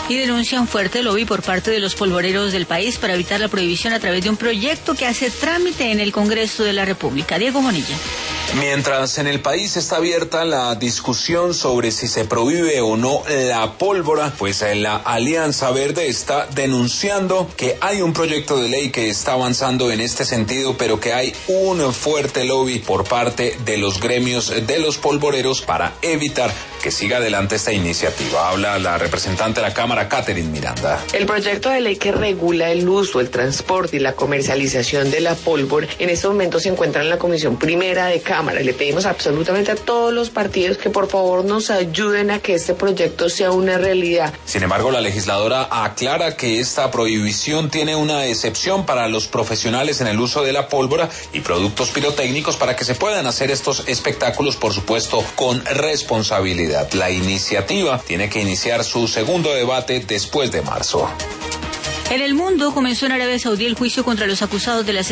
Y denuncian fuerte lobby por parte de los polvoreros del país para evitar la prohibición a través de un proyecto que hace trámite en el Congreso de la República. Diego Bonilla. Mientras en el país está abierta la discusión sobre si se prohíbe o no la pólvora, pues la Alianza Verde está denunciando que hay un proyecto de ley que está avanzando en este sentido, pero que hay un fuerte lobby por parte de los gremios de los polvoreros para evitar que siga adelante esta iniciativa. Habla la representante de la Cámara, Catherine Miranda. El proyecto de ley que regula el uso, el transporte y la comercialización de la pólvora en este momento se encuentra en la Comisión Primera de Cámara. Le pedimos absolutamente a todos los partidos que por favor nos ayuden a que este proyecto sea una realidad. Sin embargo, la legisladora aclara que esta prohibición tiene una excepción para los profesionales en el uso de la pólvora y productos pirotécnicos para que se puedan hacer estos espectáculos, por supuesto, con responsabilidad. La iniciativa tiene que iniciar su segundo debate después de marzo. En el mundo comenzó en Arabia Saudí el juicio contra los acusados de las